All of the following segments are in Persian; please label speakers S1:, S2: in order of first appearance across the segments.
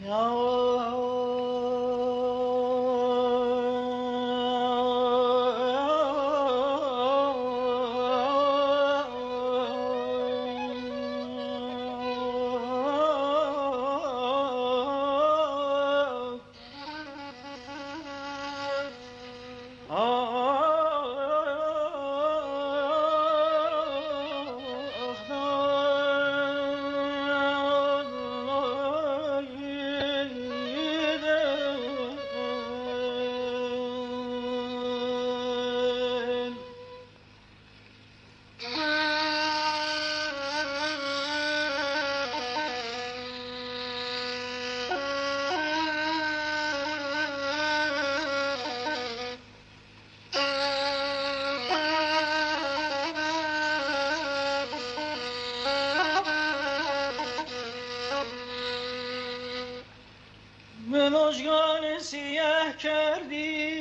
S1: به مژگان سیه کردی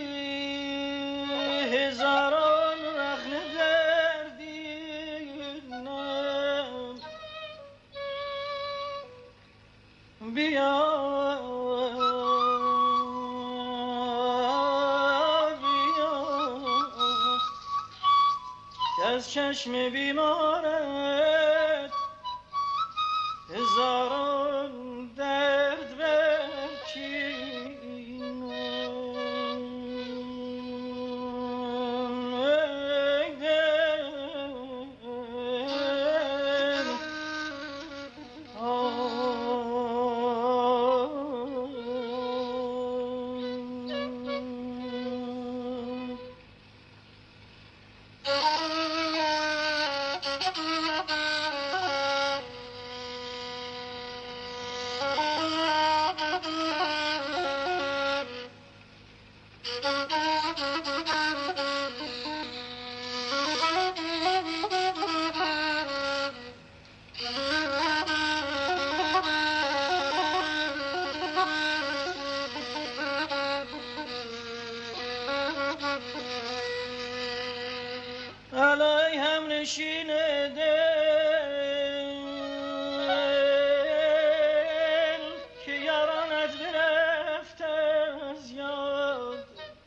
S1: هزاران رخنه دردینم، بیا بیا که از چشم بیمارت هزاران درد علای هم نشین دل که یارانت برفت از یاد،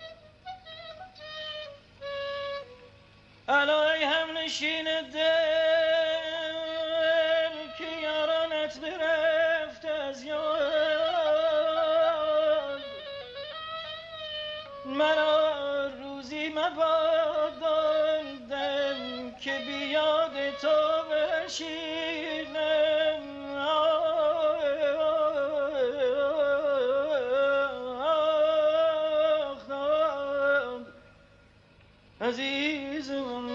S1: علای هم نشین دل که یارانت برفت از یاد، مرا روزی مبادا که بیاد تو بشینم، عزیزم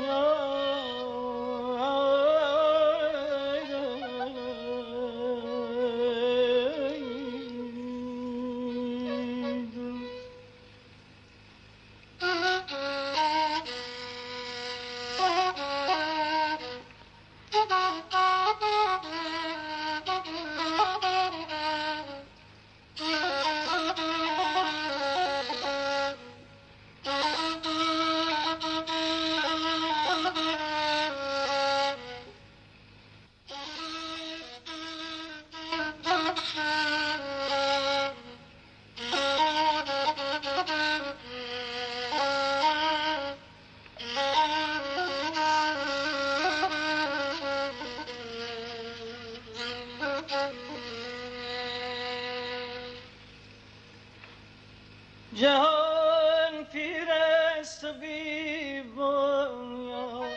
S1: جهان پیر است و بی بنیاد،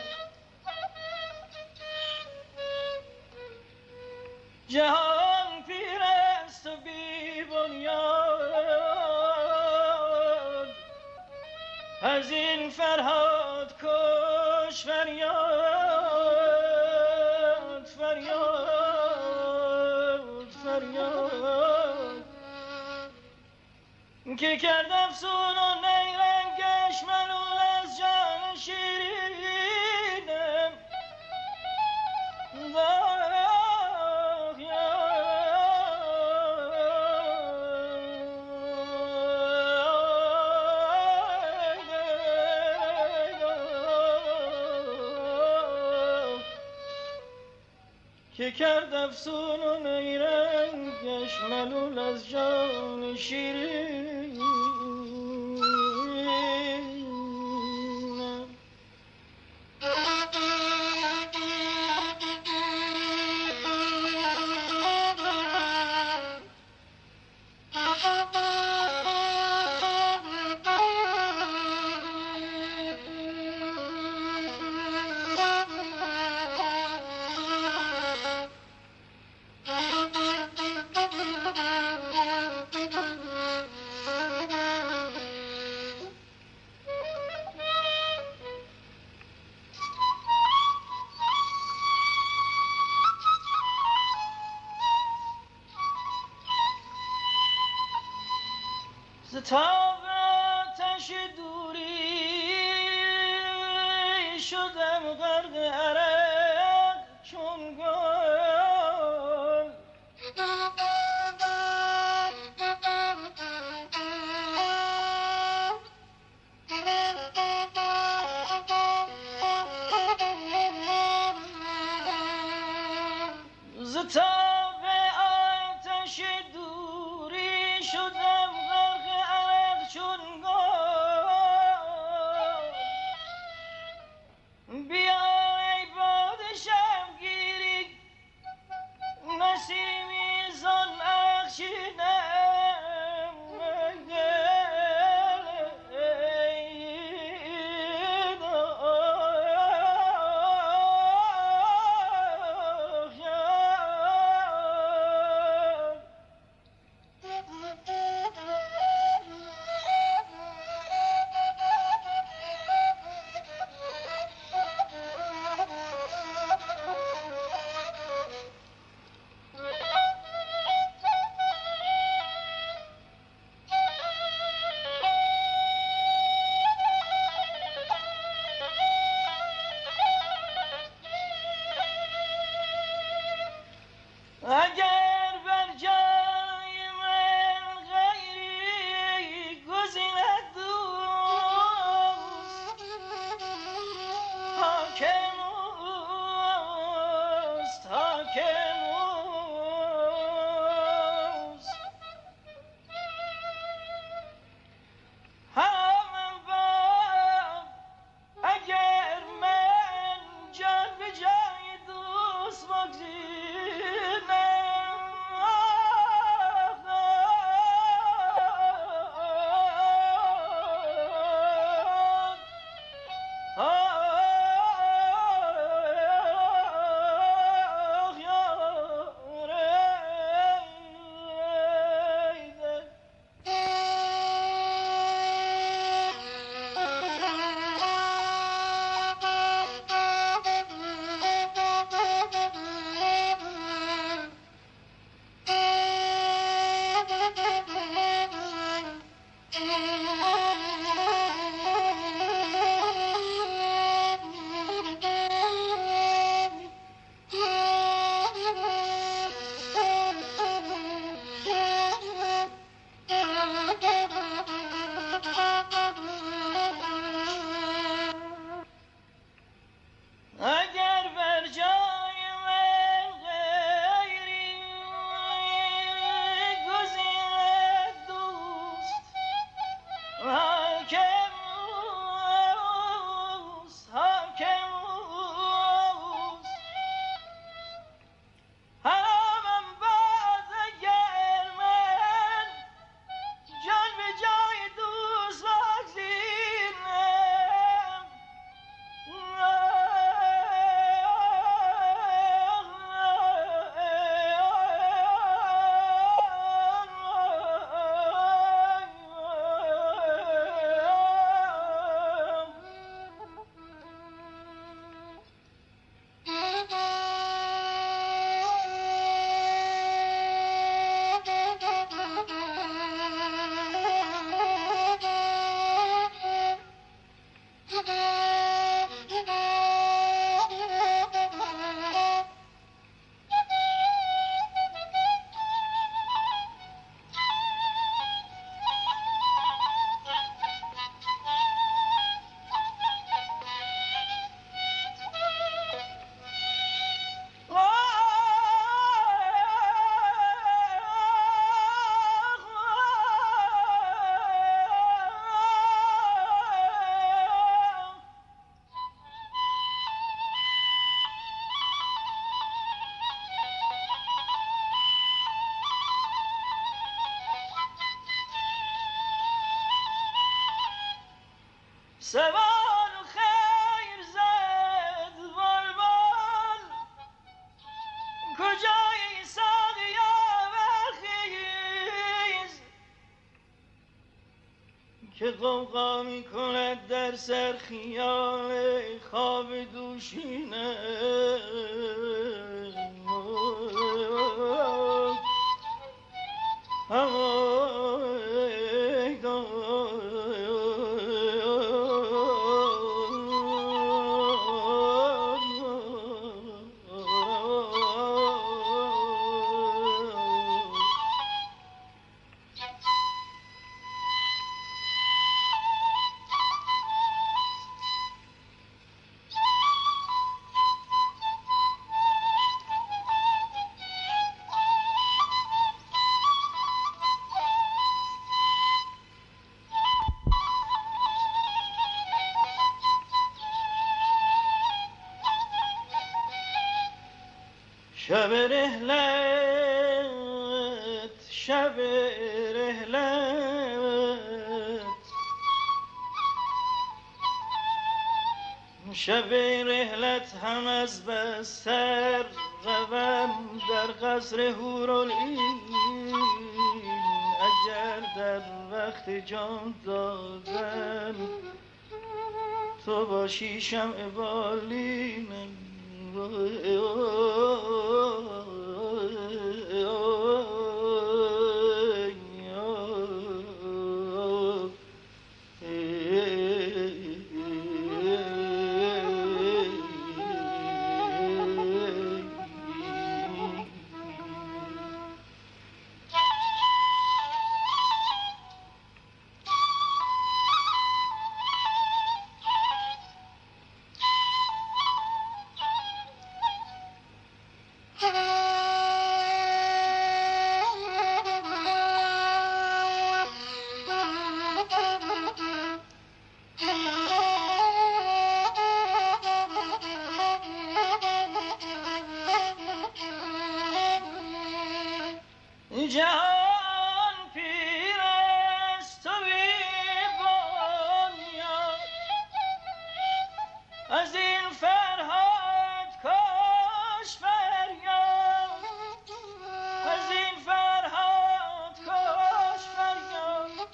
S1: جهان پیر است و بی بنیاد، از این فرهاد کش فریاد فریاد فریاد، که کرد افسون و نیرنگش ملول از جان شیرینم، که کرد افسون و نیرنگش ملول از جان شیرین. ز تاب آتش دوری شدم غرق عرق چون گل. ز تاب آتش دوری شدم غرق عرق چون گل. که غوغا می کند در سر خیال خواب دوشینه. شب رحلت شب رحلت شب رحلت هم از بستر روم در قصر حورالعین. اگر در وقت جان دادن تو باشی شمع بالینم. جهان پیر است و بی بنیاد، از این فرهاد کاش فریاد، از این فرهاد کاش فریاد،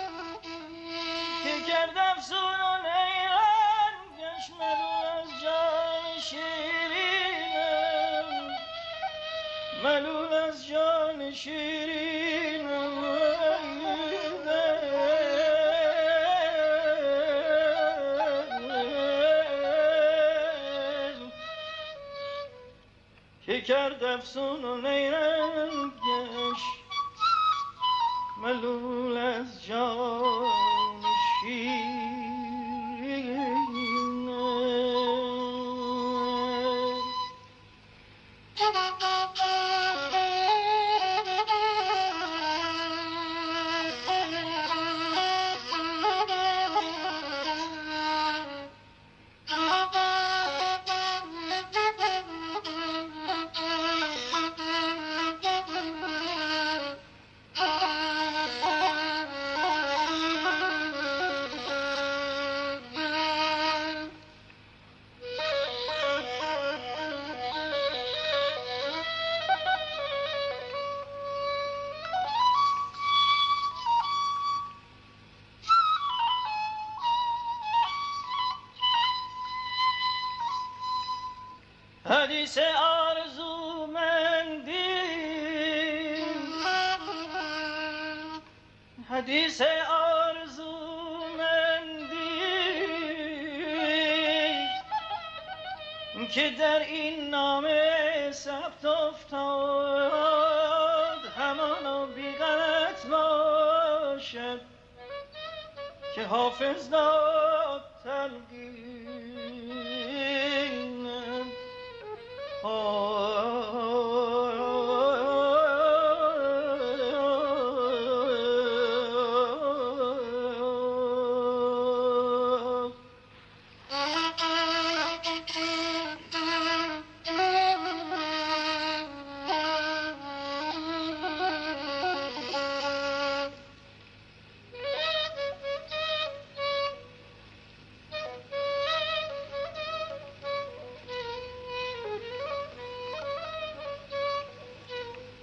S1: که کرد افسون و نیرنگش ملول از جان شیرینم، ملول از جان شیرینم. که کرد افسون و نیرنگش ملول از جان شیرینم. حدیث آرزومندی، حدیث آرزومندی که در این نامه ثبت افتاد، همانا بی غلط باشد که حافظ داد تلقین.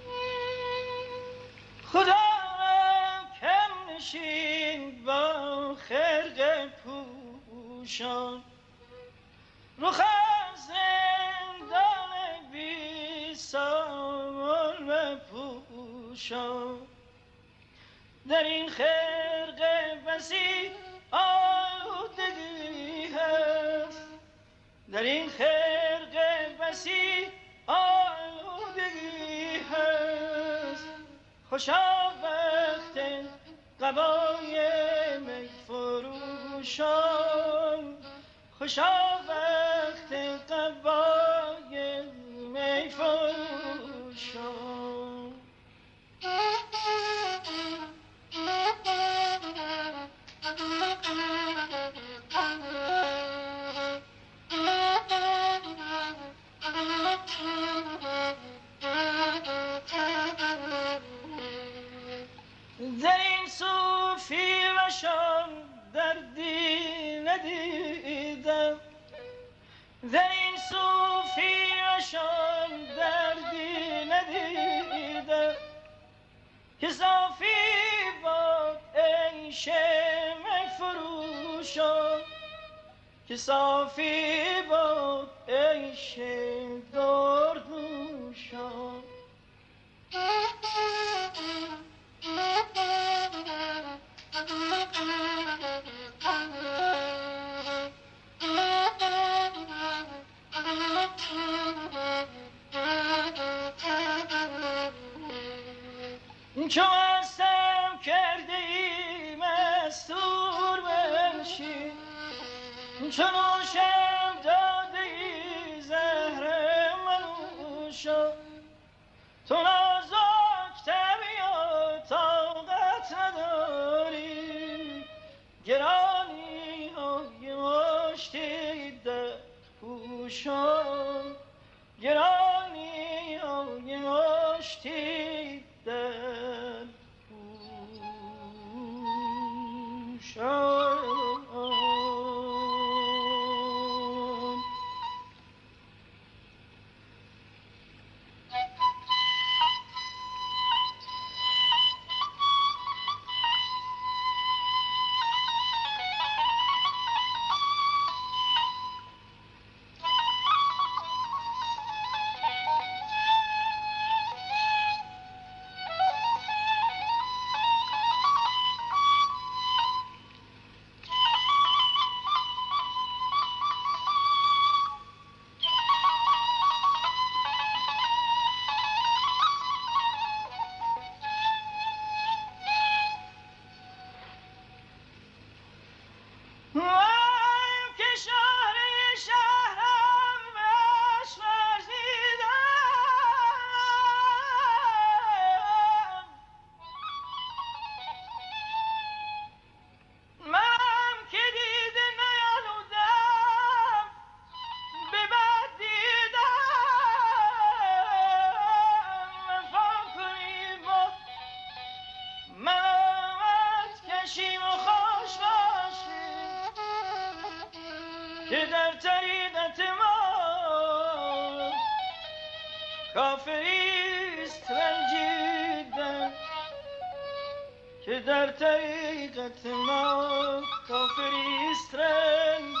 S1: خدا کم نشین با پوشان رخ زندان بی سامان بپوشان در این خرقه بسی آلودگی هست در این خرقه بسی آلودگی هست خوشا وقت قبای می فروشان خوشا وقت قبای می فروشان در این صوفی وشان دردی ندیدم در این صوفی وشان دردی ندیدم که صافی باد عیش می فروشان که صافی باد عیش دردنوشان چو مستم کرده ای مستور بنشین چو نوشم داده ای زهر منوشا تو نازکتر یا طاقت نداری گرانی های مشتی در پوشان گرانی های مشتی در پوشان که در طریقت ما کافریست رنجیدن که در طریقت ما کافریست رنجیدن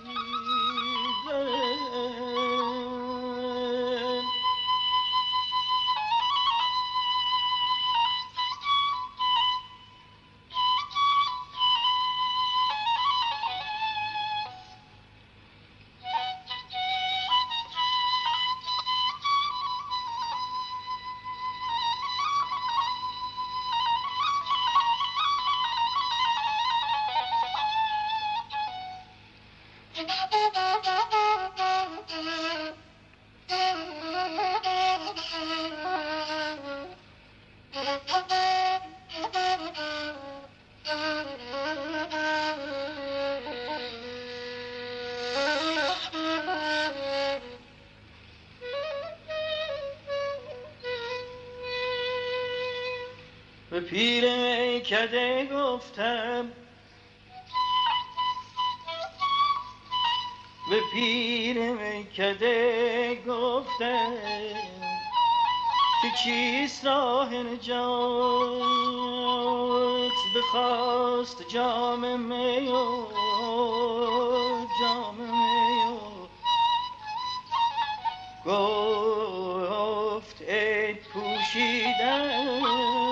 S1: به پیر میکده گفتم به پیر میکده گفتم که چیست راه نجات بخواست جام می و گفت عید پوشیدن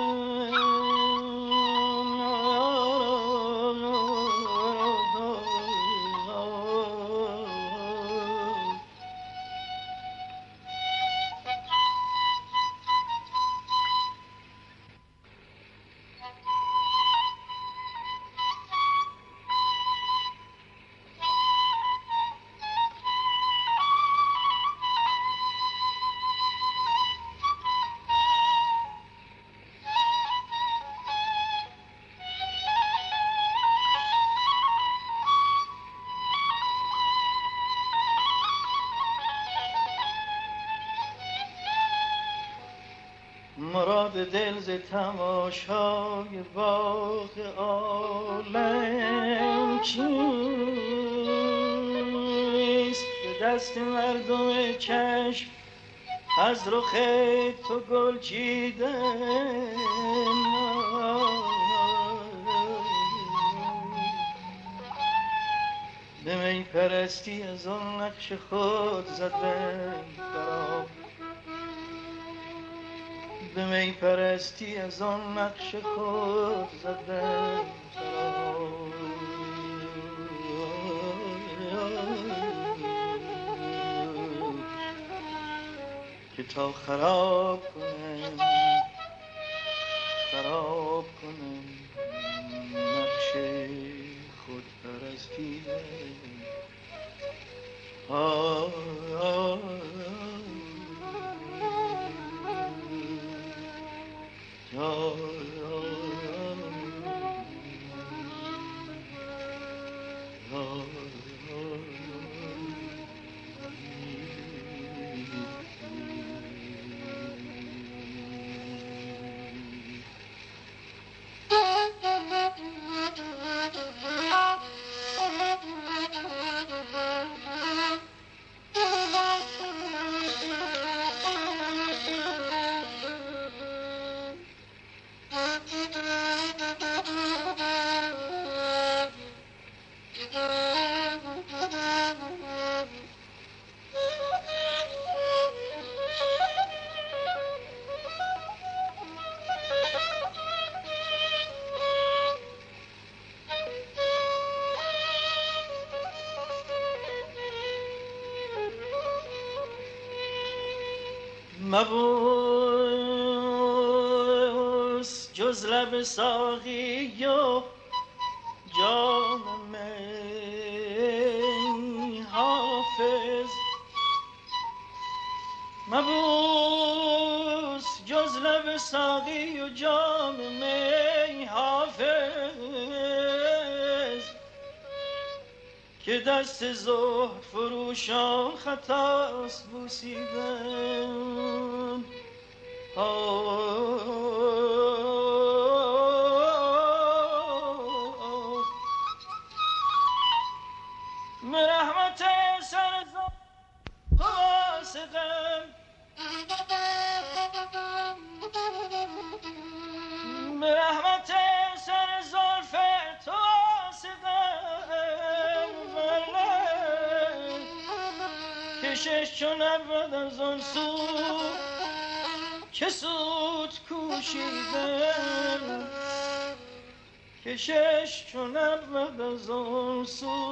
S1: مراد دل ز تماشای باغ عالم چیست؟ به دست مردم چشم از رخ تو گل چیدن. به می پرستی از آن نقش خود زدن برام، به می پرستی از آن نقش خود زدن برام. که تا خراب کنم نقش خود پرستیدن. مبوس جز لب ساقی و جام می حافظ، مبوس جز لب ساقی و جام می حافظ، که دست زهد فروشان خطاست بوسیدن. مرحمت سر واسقم، مرحمت سر زلف تو واسقم، کشش چون ابد از آن سو چه سود کوشیدن. کشش چون ابد از آن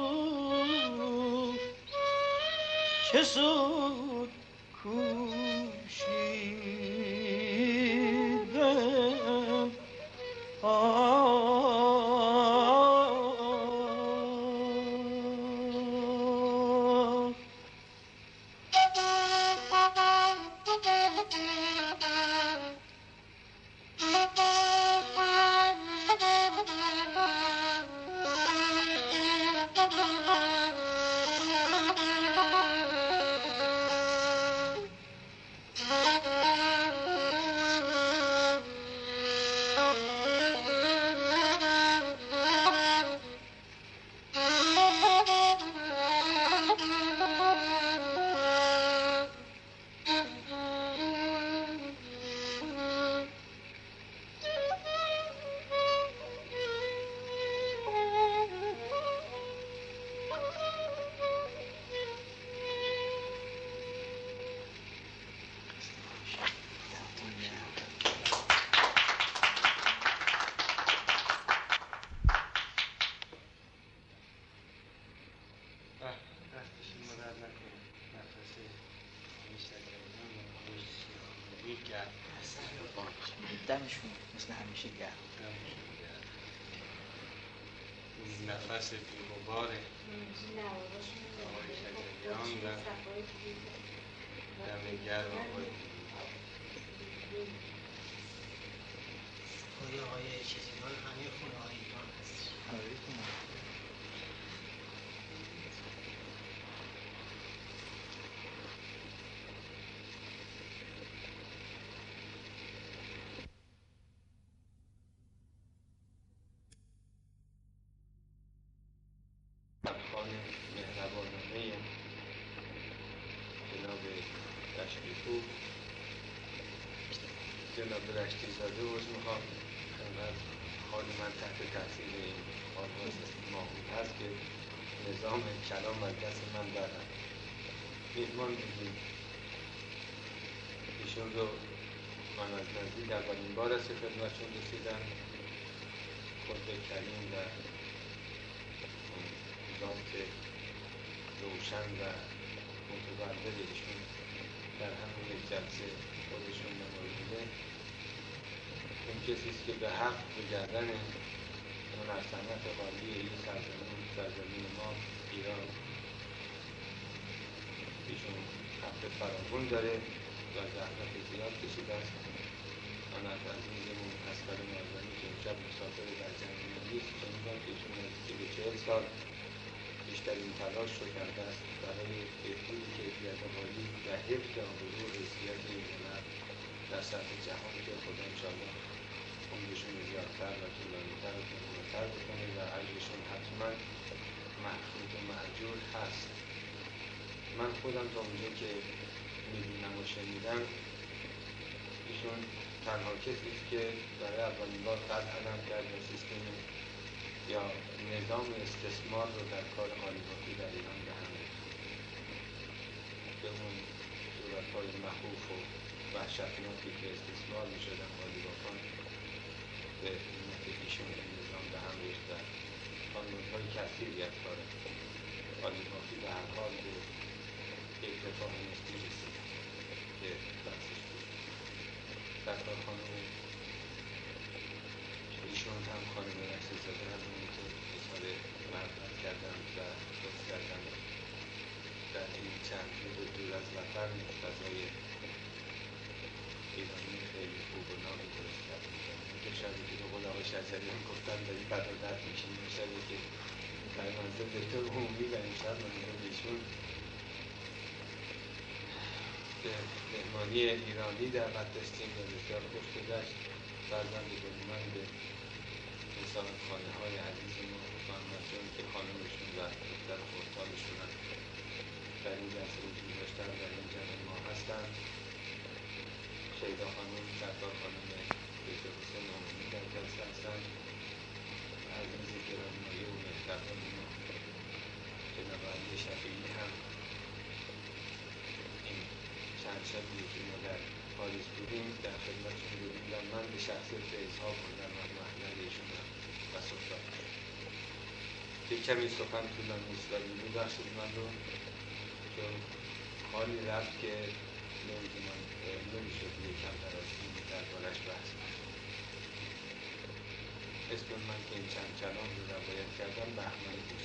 S1: سو چه سود کوشیدن.
S2: بدنشون مثل همیشه گرم.
S3: نفس بی‌غبار آقای شجریان و دم گرم آقای
S4: آقای شجریان همه خونه های ایران هست.
S3: خان مهربانانه جناب رشتی‌پور، جناب رشتی‌زاده عرض می‌خوام خدمت خان من تحت تاثیر این آواز ماهور هست که نظام کلام از دست من برم میهمان بودیم. ایشون رو من از نزدیک اولین بار است که خدمتشون رسیدم. خود کریم و ذات روشن و متولد ایشون در همین یک جلسه خودشون نماییده. اون کسی است که به حق به گردن منظمت عالی این سرزمین ما ایران ایشون حق فراوان داره و زحمت زیاد کشیده است. من از عزیزمون اصغر معظمی که امشب مسافر در جنگلی است شنیدم که ایشون نزدیک به 40 سال بیشترین تلاش رو کرده است برای بهبود کیفیت عالی و حفظ آبرو و حیثیت این هنر در سطح جهان که خدا انشاءالله عمرشون زیادتر و طولانی‌تر و پرمایه‌تر بکنه و اجرشون حتما محفوظ و مأجور هست. من خودم تا اونجا که می‌بینم و شنیدم ایشون تنها کسی است که برای اولین بار قد علم کرد و سیستم یا نظام استثمار رو در کار آلیگارخی در ایران به هم ریخت. به اون صورت‌های مخوف و وحشتناکی که استثمار می‌شدن آلیگارخان به علت ایشون این نظام به هم ریخت و خانواdeهای کثیری از کار آلیگارخی به هر حال به یک رفاه نسبی رسید که بحثش بود. سرکار خانم ایشون هم خانم رشتی‌زاده هم همونطور اظهار محبت کردن و لطف کردن در این چند روز دور از وطن غذای ایرانی خیلی خوب و نابی درست کردن. که شبی که به قول آقای شجریان گفتن داری بدادت میشین، شبی که در منزل دکتر عمومی و امشب منزل ایشون به مهمانی ایرانی دعوت داشتیم و بسیار خوش گذشت. فرزند گلمند مساعد خانه های عزیز ما محمد جان که خانمشون و دختر خردسالشون هم در این جلسه وجود داشتن و این جمع ما هستن. شیدا خانم، سرکار خانم دکتر حسین عمومی در جلسه هستن. عزیز گرامی‌مایه و مهربان ما جناب علی شفیعی هم این چند شبیه که ما در پاریس بودیم در خدمتشون بودیم و من به شخصیت اظهار بودم و محضر ایشون هم و صحبت یک کمی سخن طولانی است ولی می‌بخشید من رو چون حالی رفت که نمی‌شد کمتر از این دربارش بحث کرد. اسم من که این چند کلام رو روایت کردم بهمن